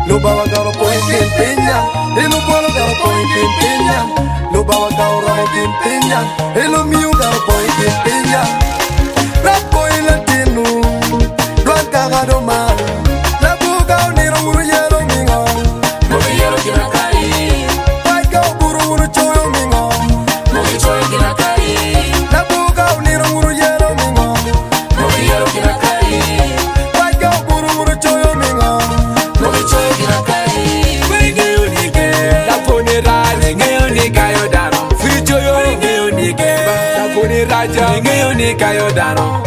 Lo bawa garo point pimpenya, elo bolo garo point pimpenya. Lo bawa garo ramo pimpenya, elo miu garo point pimpenya. Rapo ilatinu, duan cagado mal. La buga uniro uru yero mingo, Mogi yero kina kai, wai gao buru uru choyo mingo. mogi choy kina kai, La buga uniro uru yero mingo, mogi yero kina kai, wai gao buru uru choyo mingo. mogi choy kina kai. Wenge unike, la pone raja, nge unika yo dano. Fricho yo, nge unike, la pone raja, nge unika yo dano.